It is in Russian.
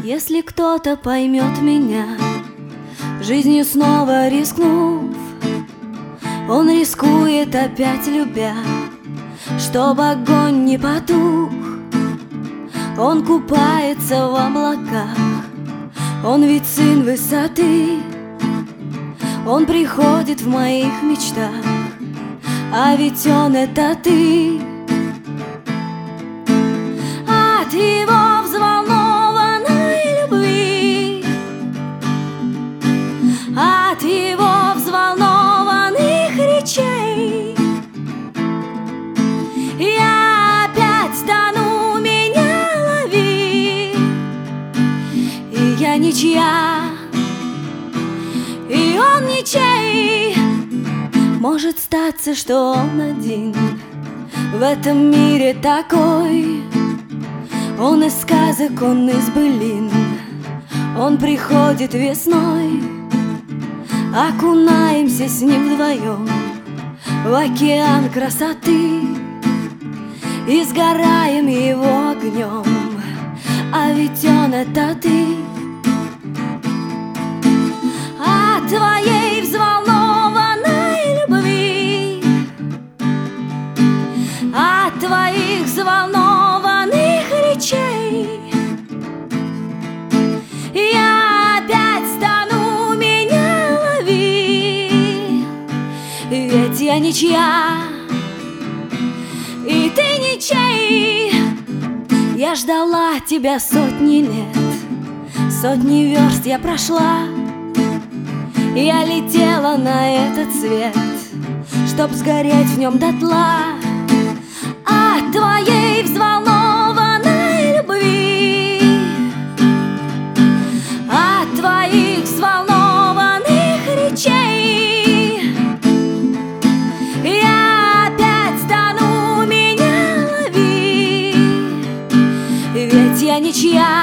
Если кто-то поймет меня, жизнью снова рискнув, он рискует опять любя, чтоб огонь не потух. Он купается в облаках, он ведь сын высоты. Он приходит в моих мечтах, а ведь он — это ты. От его взволнованной любви, от его взволнованных речей я опять стану, меня лови. И я ничья, и он ничей. Может статься, что он один в этом мире такой. Он из сказок, он из былин, он приходит весной. Окунаемся с ним вдвоем в океан красоты и сгораем его огнем, а ведь он — это ты. От твоей взволнованной любви, от твоих взволнованных речей я опять стану, меня лови. Ведь я ничья, и ты ничей. Я ждала тебя сотни лет, сотни верст я прошла. Я летела на этот свет, чтоб сгореть в нем дотла. От твоей взволнованной любви, от твоих взволнованных речей я опять стану, меня лови. Ведь я ничья,